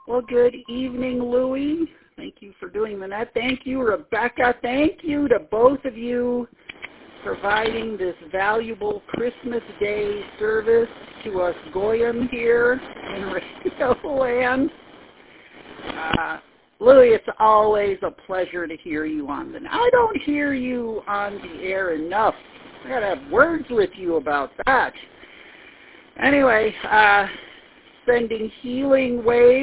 Well, good evening, Louie. Thank you for doing the net. Thank you, Rebecca. Thank you to both of you providing this valuable Christmas Day service to us Goyim here in Radio Land. Louie, it's always a pleasure to hear you on the net. I don't hear you on the air enough. I got to have words with you about that. Anyway, sending healing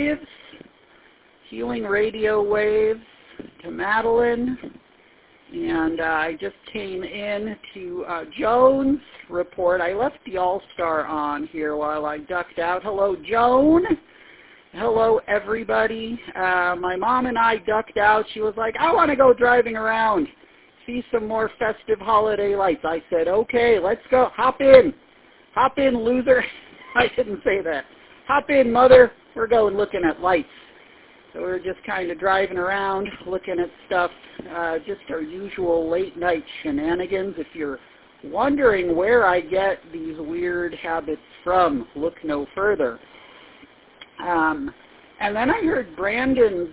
radio waves to Madeline. And I just came in to Joan's report. I left the All-Star on here while I ducked out. Hello, Joan. Hello, everybody. My mom and I ducked out. She was like, I want to go driving around, see some more festive holiday lights. I said, okay, let's go. Hop in. Hop in, loser. I didn't say that. Hop in, mother. We're going looking at lights. So we're just kind of driving around, looking at stuff, just our usual late night shenanigans. If you're wondering where I get these weird habits from, look no further. And then I heard Brandon's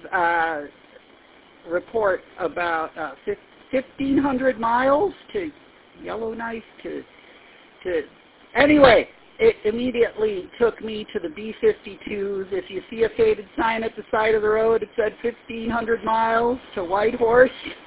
report about 1,500 miles to Yellowknife to anyway. It immediately took me to the B-52s. If you see a faded sign at the side of the road, it said 1,500 miles to Whitehorse.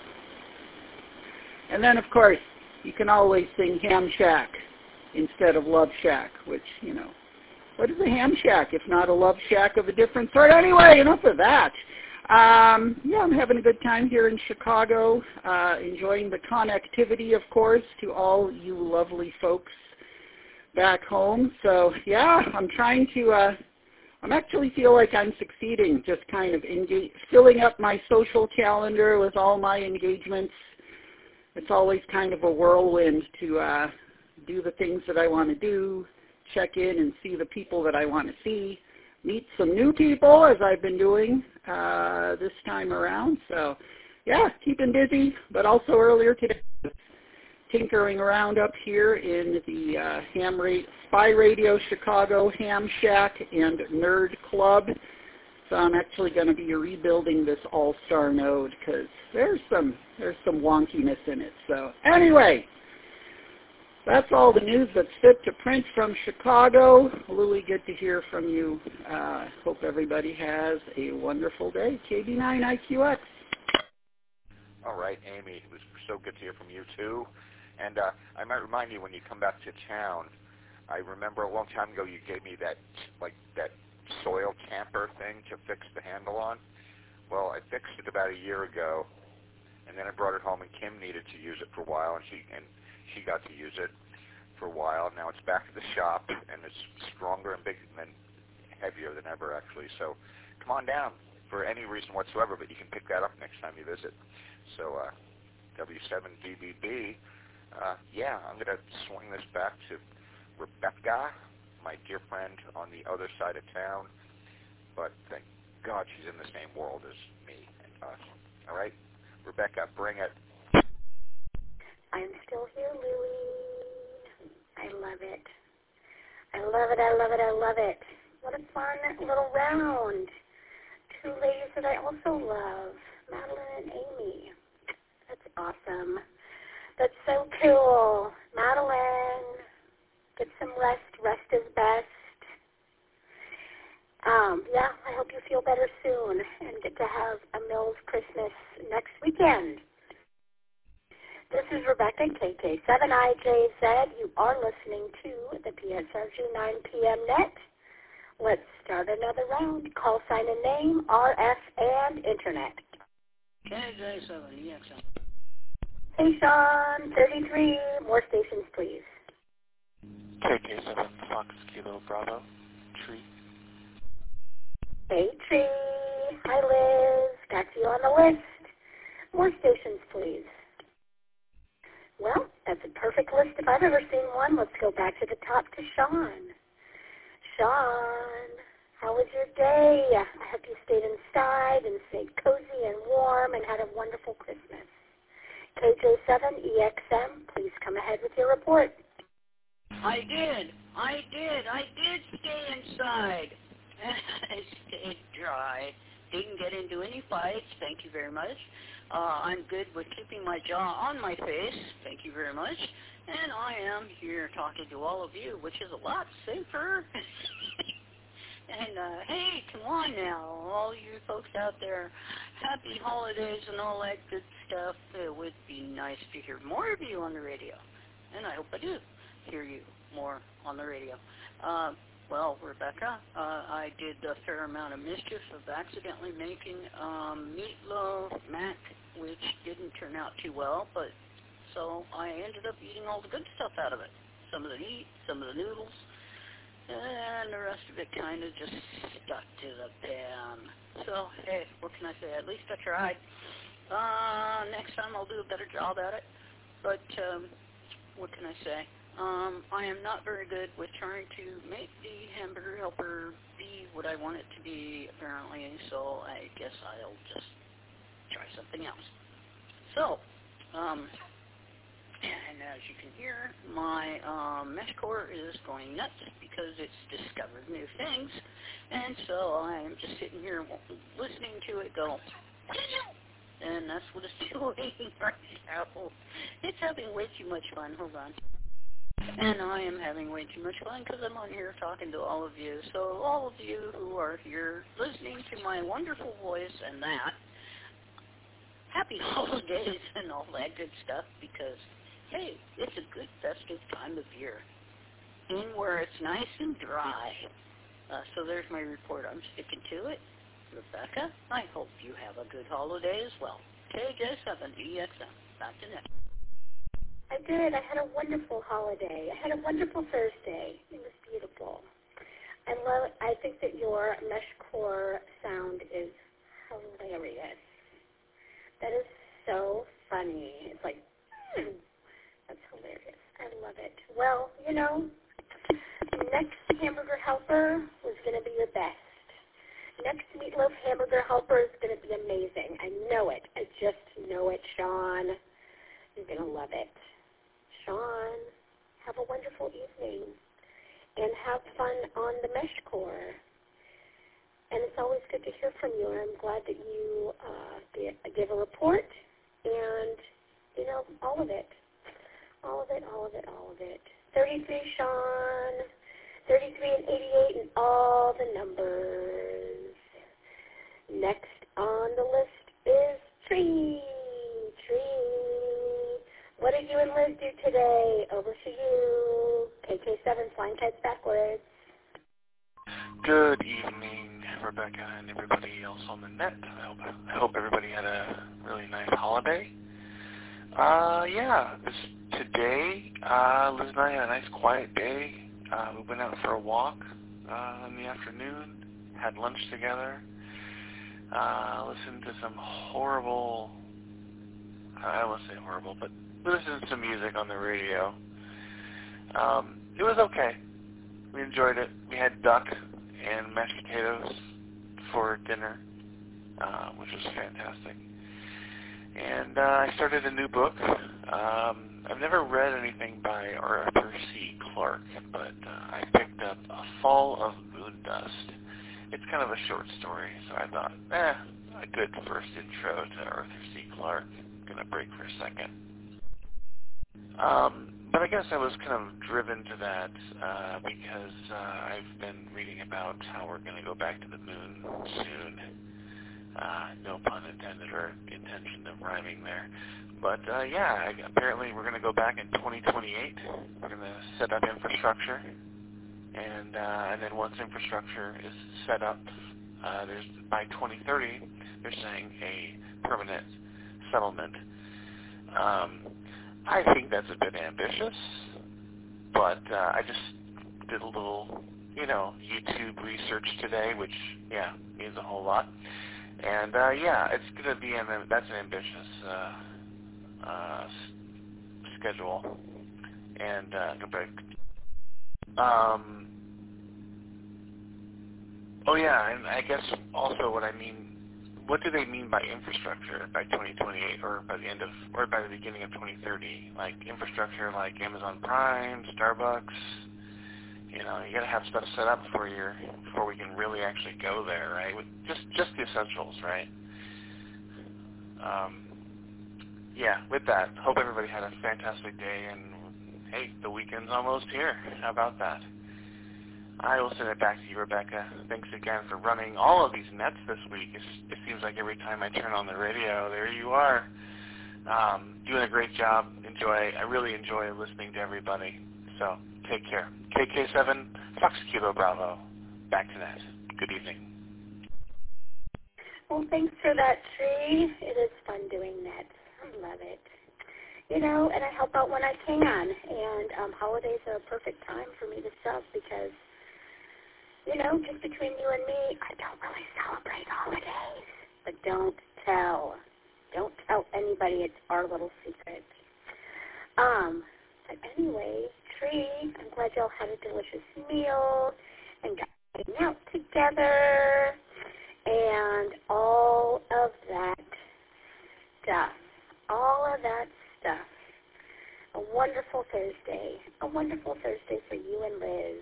And then, of course, you can always sing Ham Shack instead of Love Shack, which, you know, what is a ham shack if not a love shack of a different sort? Anyway, enough of that. Yeah, I'm having a good time here in Chicago, enjoying the connectivity, of course, to all you lovely folks back home. So yeah, I'm trying to, I'm actually feel like I'm succeeding, just kind of filling up my social calendar with all my engagements. It's always kind of a whirlwind to do the things that I want to do, check in and see the people that I want to see, meet some new people as I've been doing this time around. So yeah, keeping busy, but also earlier today, tinkering around up here in the Spy Radio Chicago Ham Shack and Nerd Club. So I'm actually going to be rebuilding this All-Star node because there's some wonkiness in it. So anyway, that's all the news that's fit to print from Chicago. Louie, good to hear from you. Hope everybody has a wonderful day. KB9IQX. All right, Amy, it was so good to hear from you too. And I might remind you when you come back to town, I remember a long time ago you gave me that soil tamper thing to fix the handle on. Well, I fixed it about a year ago, and then I brought it home, and Kim needed to use it for a while, and she got to use it for a while. Now it's back at the shop, and it's stronger and bigger and heavier than ever, actually. So come on down for any reason whatsoever, but you can pick that up next time you visit. So W7DBB. Yeah, I'm going to swing this back to Rebecca, my dear friend on the other side of town. But thank God she's in the same world as me and us. All right? Rebecca, bring it. I'm still here, Louie. I love it. I love it, I love it, I love it. What a fun little round. Two ladies that I also love, Madeline and Amy. That's awesome. That's so cool. Madeline, get some rest. Rest is best. Yeah, I hope you feel better soon and get to have a Mills Christmas next weekend. This is Rebecca, KK7IJZ. You are listening to the PSRG 9 p.m. net. Let's start another round. Call sign and name, RF, and Internet. KJ7EXM. Station 33. More stations, please. KK7 Fox Kilo Bravo. Tree. Hey, Tree. Hi, Liz. Got you on the list. More stations, please. Well, that's a perfect list if I've ever seen one. Let's go back to the top to Sean. Sean, how was your day? I hope you stayed inside and stayed cozy and warm and had a wonderful Christmas. KJ7EXM, please come ahead with your report. I did stay inside. I stayed dry. do any fights. Thank you very much. I'm good with keeping my jaw on my face. Thank you very much. And I am here talking to all of you, which is a lot safer. And, hey, come on now, all you folks out there, happy holidays and all that good stuff. It would be nice to hear more of you on the radio. And I hope I do hear you more on the radio. Well, Rebecca, I did a fair amount of mischief of accidentally making meatloaf mac, which didn't turn out too well, but so I ended up eating all the good stuff out of it. Some of the meat, some of the noodles, and the rest of it kind of just stuck to the pan. So, hey, what can I say? At least I tried. Next time I'll do a better job at it. But, what can I say? I am not very good with trying to make the hamburger helper be what I want it to be, apparently, so I guess I'll just try something else. So, and as you can hear, my mesh core is going nuts because it's discovered new things, and so I'm just sitting here listening to it go, and that's what it's doing right now. It's having way too much fun. Hold on. And I am having way too much fun because I'm on here talking to all of you. So all of you who are here listening to my wonderful voice and that, happy holidays and all that good stuff because, hey, it's a good festive time of year and where it's nice and dry. So there's my report. I'm sticking to it. Rebecca, I hope you have a good holiday as well. KJ7EXM. Back to next. I did. I had a wonderful holiday. I had a wonderful Thursday. It was beautiful. I think that your mesh core sound is hilarious. That is so funny. It's like, that's hilarious. I love it. Well, you know, next hamburger helper was going to be your best. Next meatloaf hamburger helper is going to be amazing. I know it. I just know it, Sean. You're going to love it. Sean, have a wonderful evening and have fun on the mesh core. And it's always good to hear from you. And I'm glad that you gave a report and, you know, all of it. All of it, all of it, all of it. 33, Sean. 33 and 88 and all the numbers. Next on the list is Tree. What did you and Liz do today? Over to you. KK7, Flying Kites Backwards. Good evening, Rebecca and everybody else on the net. I hope everybody had a really nice holiday. Today, Liz and I had a nice quiet day. We went out for a walk in the afternoon, had lunch together, listened to some horrible, I don't want to say horrible, but we listened to some music on the radio. It was okay. We enjoyed it. We had duck and mashed potatoes for dinner, which was fantastic. And I started a new book. I've never read anything by Arthur C. Clarke, but I picked up A Fall of Moon Dust. It's kind of a short story, so I thought, a good first intro to Arthur C. Clarke. I'm going to break for a second. But I guess I was kind of driven to that because I've been reading about how we're going to go back to the moon soon. No pun intended or intention of rhyming there. But apparently we're going to go back in 2028. We're going to set up infrastructure. And then once infrastructure is set up, by 2030, they're saying a permanent settlement. I think that's a bit ambitious, but I just did a little, YouTube research today, which, means a whole lot. And, it's going to be, that's an ambitious schedule. And, and I guess also what do they mean by infrastructure by 2028 or by the beginning of 2030? Like infrastructure like Amazon Prime, Starbucks, You know, you got to have stuff set up before we can really actually go there, right? With just the essentials, right? Yeah, with that, hope everybody had a fantastic day, and hey, the weekend's almost here. How about that? I will send it back to you, Rebecca. Thanks again for running all of these nets this week. It seems like every time I turn on the radio, there you are. Doing a great job. I really enjoy listening to everybody. So, take care. KK7, Fox Kilo Bravo. Back to net. Good evening. Well, thanks for that, Tree. It is fun doing nets. I love it. You know, and I help out when I can. And holidays are a perfect time for me to sub because, you know, just between you and me, I don't really celebrate holidays. But don't tell. Don't tell anybody. It's our little secret. But anyway, Tree, I'm glad y'all had a delicious meal and got to hang out together and all of that stuff. All of that stuff. A wonderful Thursday. A wonderful Thursday for you and Liz.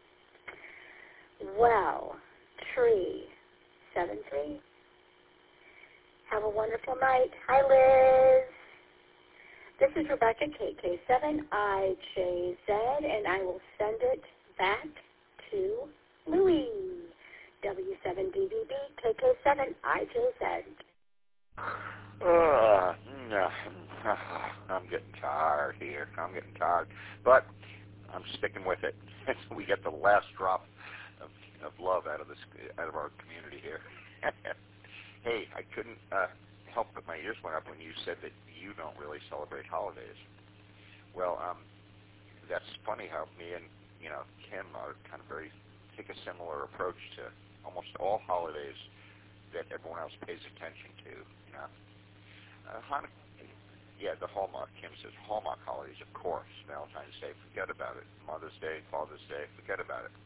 Well, Tree, 7-3. Have a wonderful night. Hi, Liz. This is Rebecca, KK7IJZ, and I will send it back to Louie, W7DBB, KK7IJZ. I'm getting tired here. But I'm sticking with it. We get the last drop of love out of our community here. Hey, I couldn't help but my ears went up when you said that you don't really celebrate holidays. Well, that's funny how me and Kim are kind of take a similar approach to almost all holidays that everyone else pays attention to. Hanukkah, yeah, the Hallmark. Kim says Hallmark holidays, of course. Valentine's Day, forget about it. Mother's Day, Father's Day, forget about it.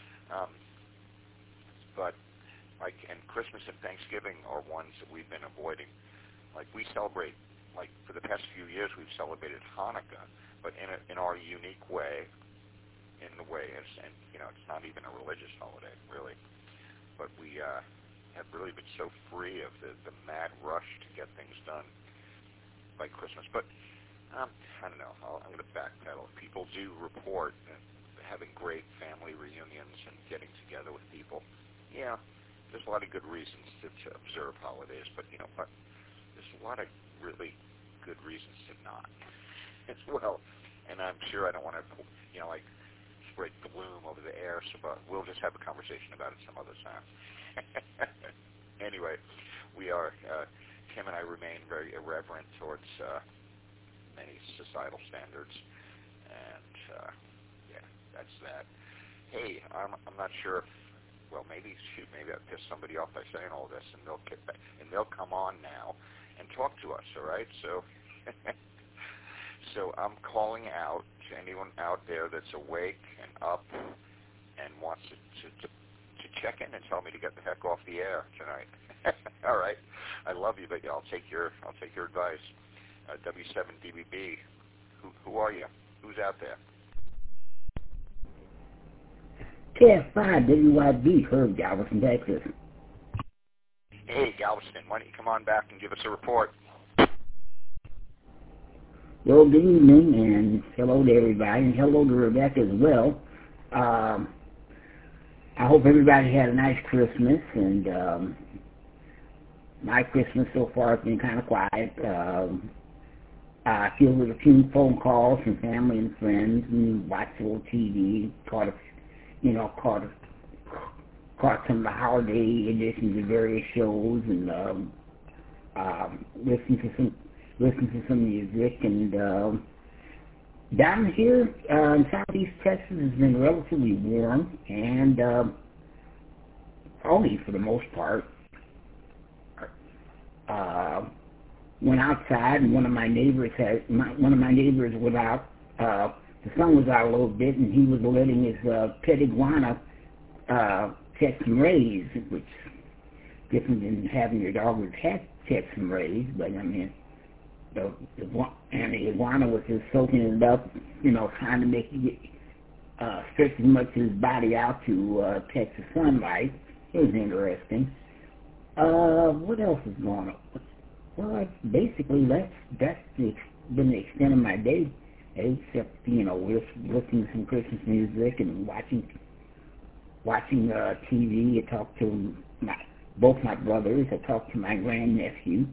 But and Christmas and Thanksgiving are ones that we've been avoiding. Like we celebrate, for the past few years, we've celebrated Hanukkah, but in our unique way. In the way, it's not even a religious holiday, really. But we have really been so free of the mad rush to get things done by Christmas. But I don't know. I'm going to backpedal. People do report having great family reunions and getting together with people. Yeah, there's a lot of good reasons to observe holidays, but there's a lot of really good reasons to not as well. And I'm sure I don't want to, spread gloom over the air, but we'll just have a conversation about it some other time. Anyway, we are, Kim and I remain very irreverent towards many societal standards, and yeah, that's that. Hey, I'm not sure if, maybe I pissed somebody off by saying all this, and they'll come on now and talk to us. All right, so I'm calling out to anyone out there that's awake and up and wants to check in and tell me to get the heck off the air tonight. All right, I love you, but I'll take your advice. W7DBB, who are you? Who's out there? KF5 WYB, Herb, Galveston, Texas. Hey, Galveston, why don't you come on back and give us a report? Well, good evening, and hello to everybody, and hello to Rebecca as well. I hope everybody had a nice Christmas, and my Christmas so far has been kind of quiet. I filled with a few phone calls from family and friends, and watched a little TV, caught some of the holiday editions of various shows, and listened to some music. And down here in Southeast Texas has been relatively warm and foggy for the most part. Went outside, and one of my neighbors was out. The sun was out a little bit, and he was letting his pet iguana catch some rays, which is different than having your dog or cat catch some rays. But I mean, the iguana was just soaking it up, trying to make it stretching much his body out to Texas sunlight. It was interesting. What else is going on? Well, basically that's been the extent of my day, except listening to some Christmas music and watching TV. I talked to both my brothers. I talked to my grandnephew,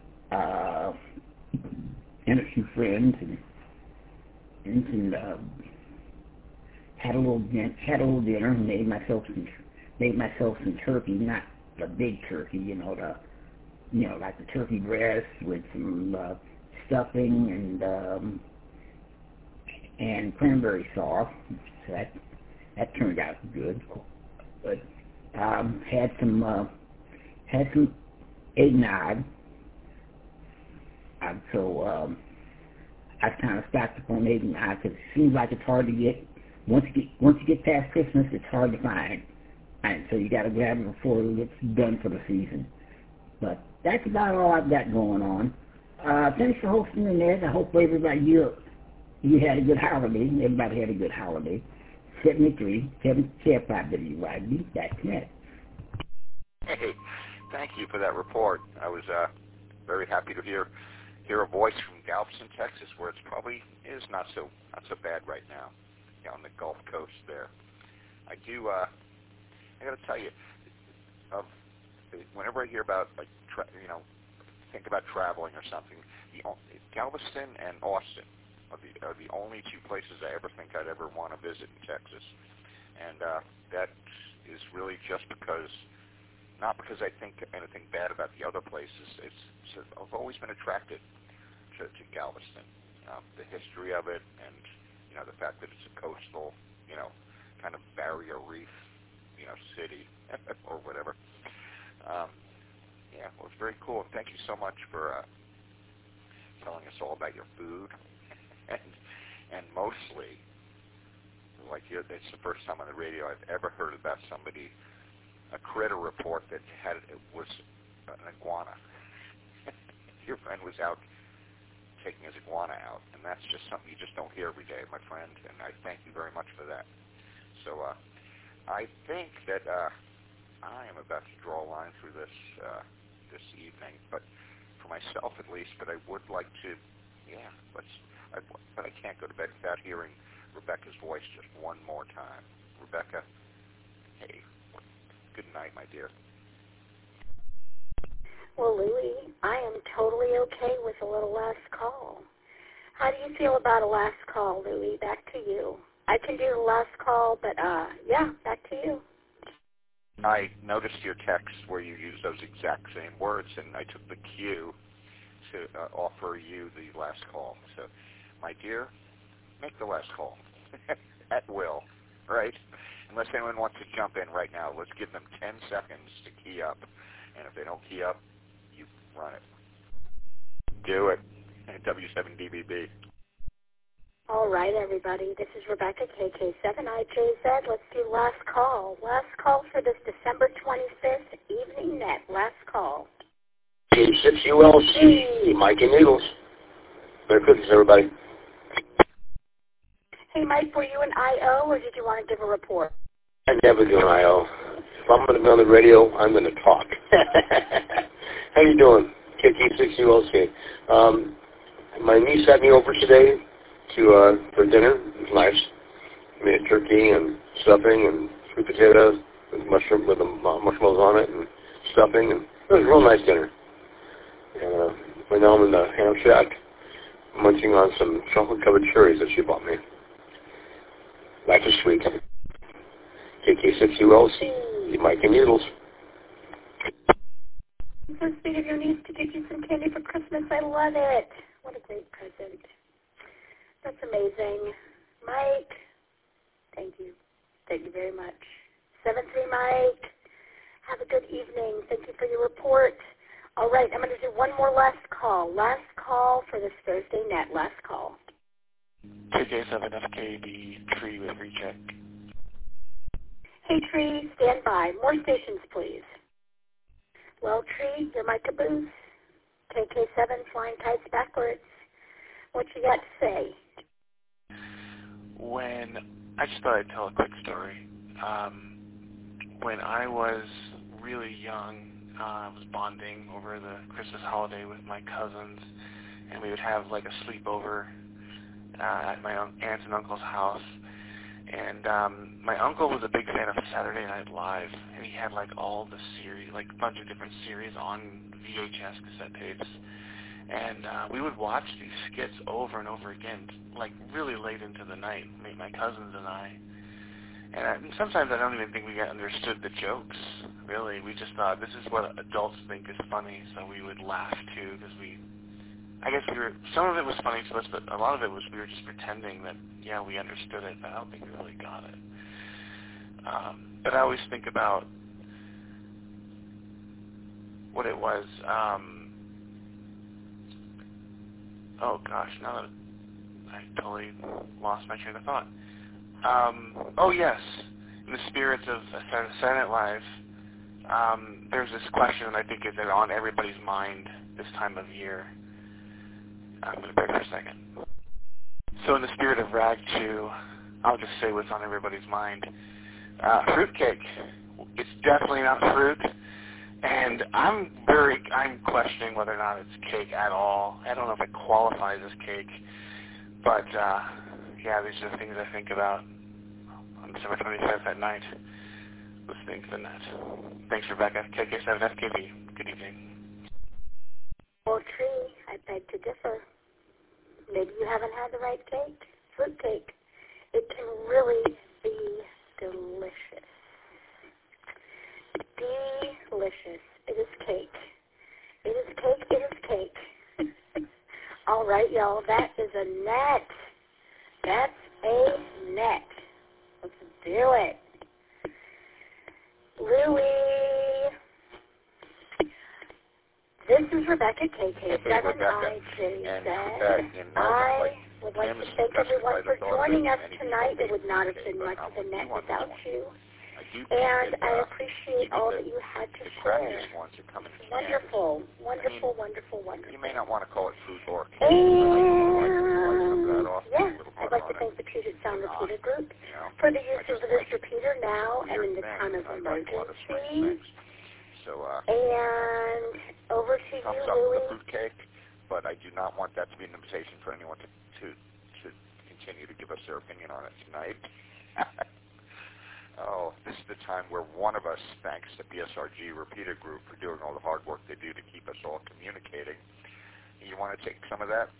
and a few friends, and had a little dinner. And made myself some turkey, not a big turkey, like the turkey breast with some stuffing and cranberry sauce. So that turned out good. But had some eggnog. So I kind of stocked up on eggnog because it seems like it's hard to get. Once you get past Christmas, it's hard to find. And so you got to grab it before it's done for the season. But that's about all I've got going on. Thanks for hosting the net. I hope everybody you had a good holiday. Everybody had a good holiday. 73, Kevin KFI-WYB, that's net. Hey, thank you for that report. I was very happy to hear a voice from Galveston, Texas, where it's probably is not so bad right now, on the Gulf Coast there. I got to tell you, whenever I hear about think about traveling or something, Galveston and Austin are the only two places I ever think I'd ever want to visit in Texas, and that is really just because, not because I think anything bad about the other places. I've always been attracted to Galveston, the history of it, and the fact that it's a coastal, kind of barrier reef, city or whatever. Well, it's very cool. Thank you so much for telling us all about your food, and mostly, it's the first time on the radio I've ever heard about a critter report that it was an iguana. Your friend was out taking his iguana out, and that's just something you just don't hear every day, my friend, and I thank you very much for that. So I think that I am about to draw a line through this evening, but for myself at least, but I would like to, but I can't go to bed without hearing Rebecca's voice just one more time. Rebecca, hey, good night, my dear. Well, Louie, I am totally okay with a little last call. How do you feel about a last call, Louie? Back to you. I can do the last call, but back to you. I noticed your text where you used those exact same words, and I took the cue to offer you the last call. So, my dear, make the last call at will, right? Unless anyone wants to jump in right now, let's give them 10 seconds to key up, and if they don't key up, you run it. Do it. W7DBB. All right, everybody. This is Rebecca, KK7IJZ. Let's do last call. Last call for this December 25th evening net. Last call. K6ULC, Mike and Needles. Merry Christmas, everybody. Hey, Mike, were you an I.O., or did you want to give a report? I never do an I.O. If I'm going to be on the radio, I'm going to talk. How you doing, KK6ULC? My niece had me over today for dinner. It was nice. I made turkey and stuffing and sweet potatoes with marshmallows on it and stuffing, and it was a real nice dinner. And right now I'm in the ham shack munching on some chocolate-covered cherries that she bought me. Life is sweet. KK6ULC, Mike and Needles. It's so sweet of your niece to get you some candy for Christmas. I love it. What a great present. That's amazing. Mike, thank you. Thank you very much. 7-3, Mike. Have a good evening. Thank you for your report. All right, I'm going to do one more last call. Last call for this Thursday net. Last call. KK7FKB, Tree with recheck. Hey, Tree, stand by. More stations, please. Well, Tree, you're my caboose. KK7 flying kites backwards. What you got to say? When I just thought I'd tell a quick story. When I was really young, I was bonding over the Christmas holiday with my cousins, and we would have like a sleepover at my aunt's and uncle's house. And my uncle was a big fan of Saturday Night Live, and he had like all the series, like a bunch of different series on VHS cassette tapes. And we would watch these skits over and over again, like really late into the night, my cousins and I. And sometimes I don't even think we understood the jokes, really. We just thought, this is what adults think is funny, so we would laugh too, because some of it was funny to us, but a lot of it was we were just pretending that, yeah, we understood it, but I don't think we really got it. But I always think about what it was. Oh gosh, now that I totally lost my train of thought. Oh yes, in the spirit of Saturday Night Live, there's this question that I think is on everybody's mind this time of year. I'm going to break for a second. So in the spirit of Rag 2, I'll just say what's on everybody's mind. Fruitcake. It's definitely not fruit. And I'm questioning whether or not it's cake at all. I don't know if it qualifies as cake. But, yeah, these are the things I think about on December 25th at night, listening to the net. Thanks, Rebecca. KK7FKB. Good evening. Well, Tree, I beg to differ. Maybe you haven't had the right cake. Fruit cake. It can really be delicious. Delicious. It is cake. It is cake. It is cake. All right, y'all. That is a net. That's a net. Let's do it. Louie. This is Rebecca, KK7IJZ. I would like to thank everyone for joining us tonight. It would not have been much of a net without you. And I appreciate all that you had to share. Wonderful, wonderful, wonderful, wonderful. You may not want to call it food or cake. And, yeah, I'd like to thank the Puget Sound Repeater Group for the use of this repeater now and in the time of emergency. And over to you, Louie. The fruitcake, but I do not want that to be an invitation for anyone to continue to give us their opinion on it tonight. Oh, this is the time where one of us thanks the PSRG Repeater Group for doing all the hard work they do to keep us all communicating. You want to take some of that?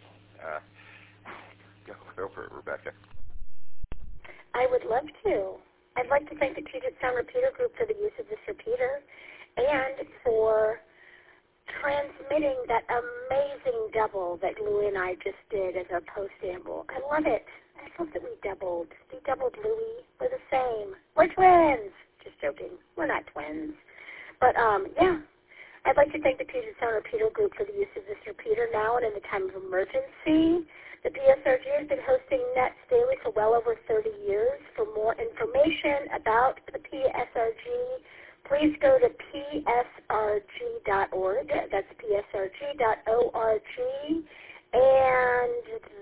Go for it, Rebecca. I would love to. I'd like to thank the Puget Sound Repeater Group for the use of this repeater and for transmitting that amazing double that Louie and I just did as our post-amble. I love it. I love that we doubled. We doubled, Louie. We're the same. We're twins. Just joking. We're not twins. But, yeah. I'd like to thank the Puget Sound Repeater Group for the use of this repeater now and in the time of emergency. The PSRG has been hosting Nets daily for well over 30 years. For more information about the PSRG, please go to psrg.org. That's psrg.org. And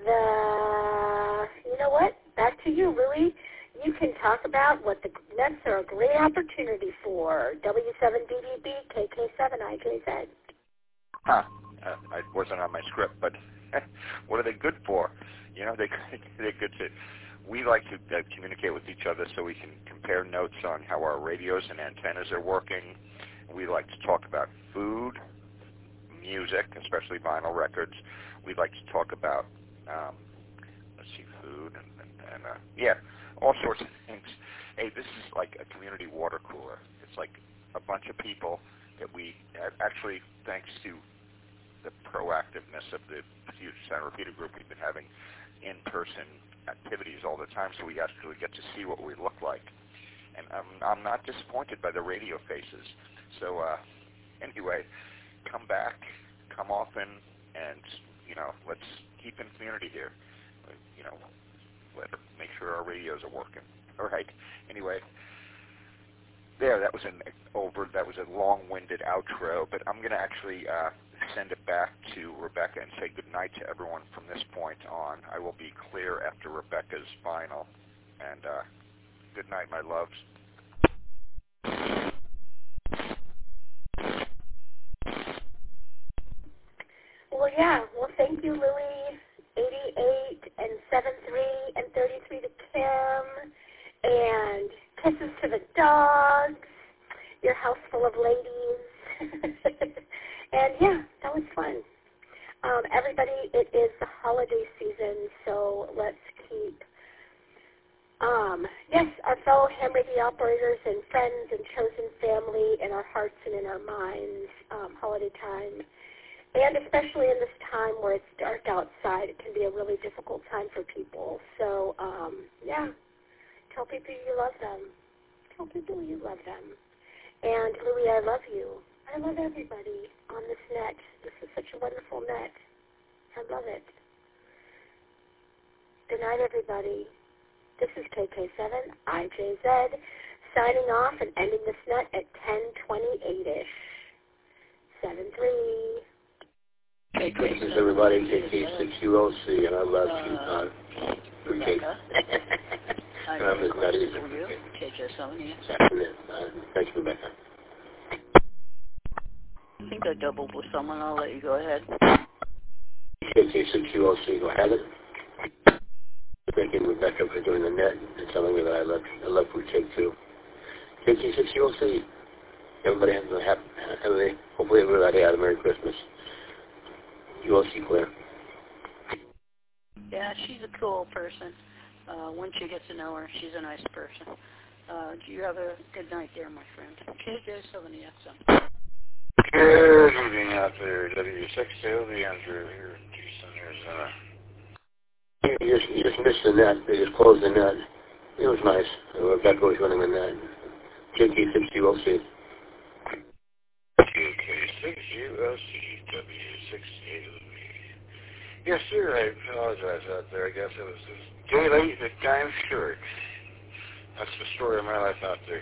you know what? Back to you, Louie. You can talk about what the Nets are a great opportunity for. W7DDB, KK7IJZ. I wasn't on my script, but what are they good for? You know, they're good to. We like to communicate with each other so we can compare notes on how our radios and antennas are working. We like to talk about food, music, especially vinyl records. We like to talk about, food and yeah, all sorts of things. Hey, this is like a community water cooler. It's like a bunch of people that we actually, thanks to the proactiveness of the Puget Sound Repeater Group, we've been having in-person activities all the time, so we actually get to see what we look like. And I'm not disappointed by the radio faces. So anyway, come back, come often, and let's keep in community here. Make sure our radios are working. All right. Anyway, that was a long-winded outro, but I'm going to actually send it back to Rebecca and say good night to everyone from this point on. I will be clear after Rebecca's final And good night, my loves. Well, yeah. Well, thank you, Louie. 88 and 73 and 33 to Kim. And kisses to the dogs. Your house full of ladies. And, yeah, that was fun. Everybody, it is the holiday season, so let's keep, yes, our fellow ham radio operators and friends and chosen family in our hearts and in our minds, holiday time. And especially in this time where it's dark outside, it can be a really difficult time for people. So, yeah, tell people you love them. Tell people you love them. And, Louie, I love you. I love everybody on this net. This is such a wonderful net. I love it. Good night, everybody. This is KK7IJZ signing off and ending this net at 10:28ish. 7-3. This is everybody, KK6ULC, and I love you. Rebecca. I'm Ms. Nutty. KJ7, Thanks, Rebecca. I think I doubled with someone. I'll let you go ahead. KK6ULC, go ahead. Thanking Rebecca for doing the net and telling me that I love Fruit Cake too. KK6ULC, everybody has a happy, hopefully everybody had a Merry Christmas. ULC Claire. Yeah, she's a cool person. Once you get to know her, she's a nice person. You have a good night there, my friend. KJ7EXM. Good evening out there, W6 the Andrew here in Tucson, Arizona. You just missed the net. They just closed the net. It was nice. Rebecca was running the net. KK6ULC. KK6ULC, W6AOB. Yes, sir, I apologize out there. I guess it was a day late, the time short. That's the story of my life out there.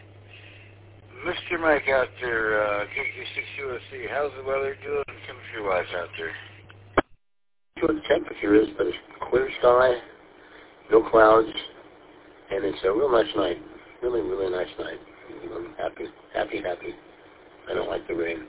Mr. Mike out there, KK6ULC, how's the weather doing temperature-wise out there? What the temperature is, but it's clear sky, no clouds, and it's a real nice night. Really, really nice night. I'm happy. I don't like the rain.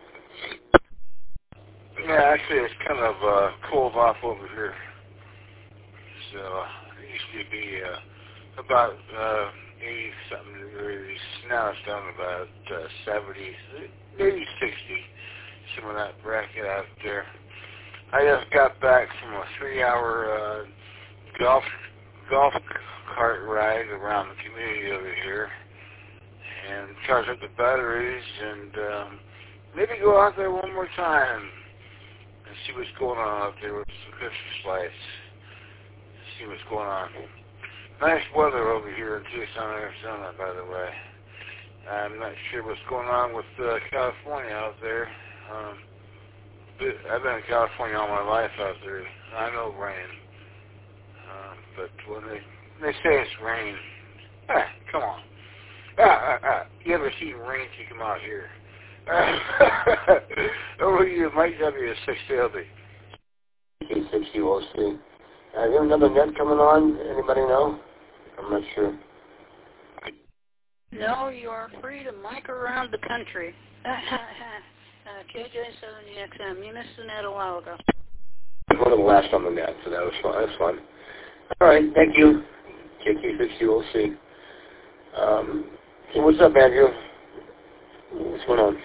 Yeah, actually, it's kind of cooled off over here. So it used to be about 80-something degrees. Now it's down to about 70, maybe 60. Some of that bracket out there. I just got back from a 3-hour golf cart ride around the community over here, and charge up the batteries, and maybe go out there one more time and see what's going on out there with some Christmas lights. See what's going on. Nice weather over here in Tucson, Arizona, by the way. I'm not sure what's going on with California out there. I've been in California all my life out there. I know rain. But when they say it's rain, come on. You ever seen rain till you come out here? Over here, Mike W6LB. KK6ULC. Is there another net coming on? Anybody know? I'm not sure. No, you are free to mic around the country. KJ7EXM, you missed the net a while ago. I was one of the last on the net, so that was fun. That was fun. All right, thank you, KK6ULC. So what's up, Andrew? What's going on?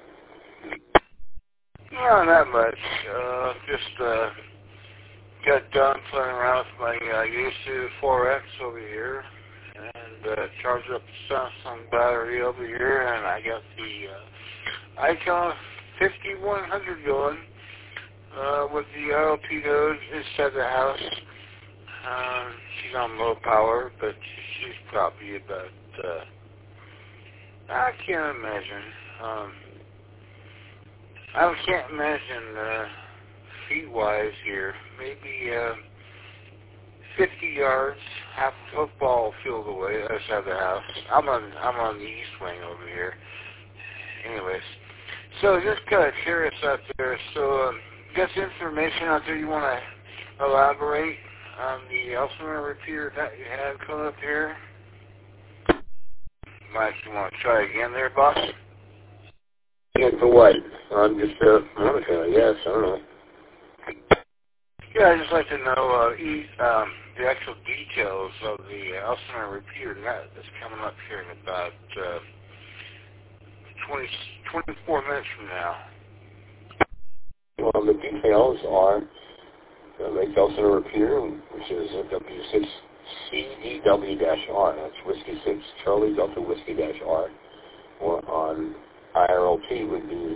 Not much. Just got done playing around with my Yaesu 4X over here, and charged up the Samsung battery over here, and I got the Icon 5100 going with the RLP node inside the house. She's on low power, but she's probably about, I can't imagine. I can't imagine feet-wise here. Maybe 50 yards, half a football field away, other side of the house. I'm on the east wing over here. Anyways, so just kind of curious out there. So, got some information out there you want to elaborate? on the Elsinore repeater that you have coming up here? Mike, you want to try again there, boss? Again for what? Just monitoring, I guess. I don't know. Yeah, I'd just like to know the actual details of the Elsinore repeater net that's coming up here in about 24 minutes from now. Well, the details are the Elsinore repeater, which is a W6CDW-R. That's Whiskey 6 Charlie Delta Whiskey-R. Or on IRLT would be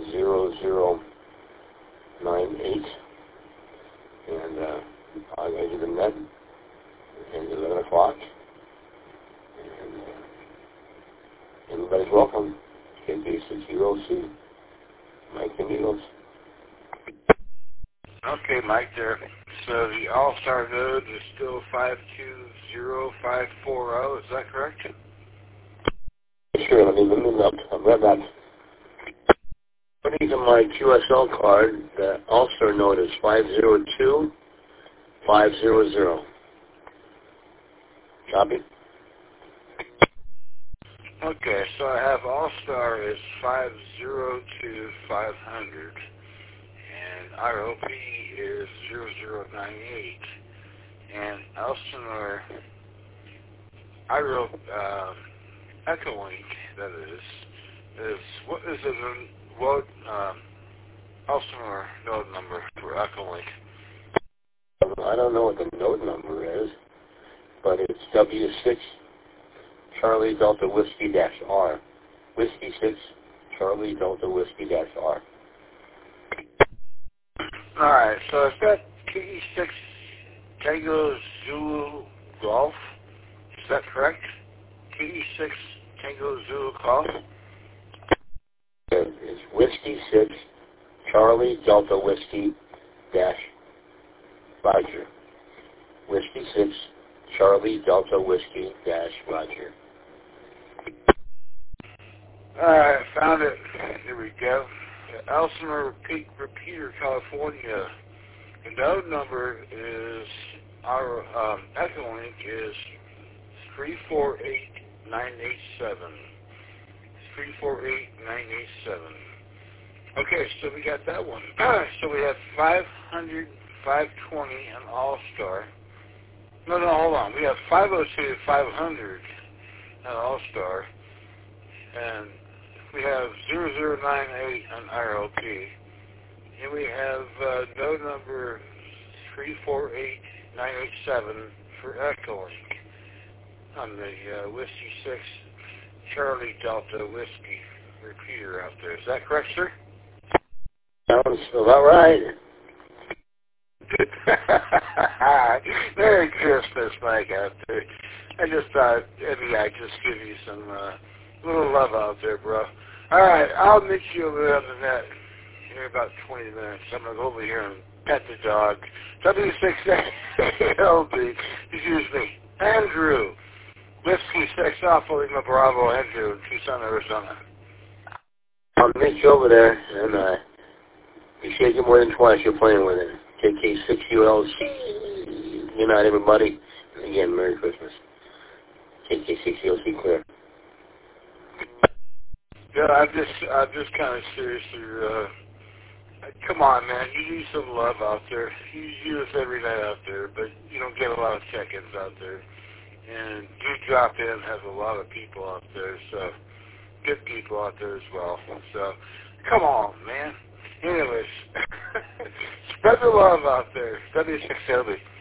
0098. And I do the net at 11 o'clock. And everybody's welcome. KK60C, Mike and Needles. Okay, Mike there. So the All-Star node is still 520540, is that correct? Sure, let me look. I've read that. According to my QSL card, the All-Star node is 502500. Copy? Okay, so I have All-Star is 502500. And IROP is 0098. And Elsinore, Echolink, that is what is it? What Elsinore node number for Echolink? I don't know what the node number is, but it's W6 Charlie Delta Whiskey-R. Whiskey 6 Charlie Delta Whiskey-R. Alright, so is that KE6 Tango Zulu Golf? Is that correct? KE6 Tango Zulu Golf? It's Whiskey 6 Charlie Delta Whiskey-Roger. Whiskey 6 Charlie Delta Whiskey-Roger. Alright, found it. Here we go. Elsinore Repeater, California. The node number is, our Echolink is 348987. 348987. Okay, so we got that one. So we have 500, 520 on All-Star. No, hold on. We have 502, 500 on All-Star. And we have 0098 on RLP. And we have node number 348987 for Echolink on the Whiskey 6 Charlie Delta Whiskey repeater out there. Is that correct, sir? Sounds about right. Merry Christmas, Mike, out there. I just thought maybe I'd just give you some little love out there, bro. All right, I'll meet you over there on the net in about 20 minutes. I'm going to go over here and pet the dog. W6LB, excuse me, Andrew. Whiskey 6 Alpha Lima Bravo, Andrew, in Tucson, Arizona. I'll meet you over there, and you shake it more than twice, you're playing with it. KK6ULC. Good night, everybody. And again, Merry Christmas. KK6ULC clear. Yeah, I'm just kind of seriously, come on, man. You need some love out there. You do this every night out there, but you don't get a lot of check-ins out there. And you drop in has a lot of people out there, so good people out there as well. So, come on, man. Anyways, spread the love out there. W6LB.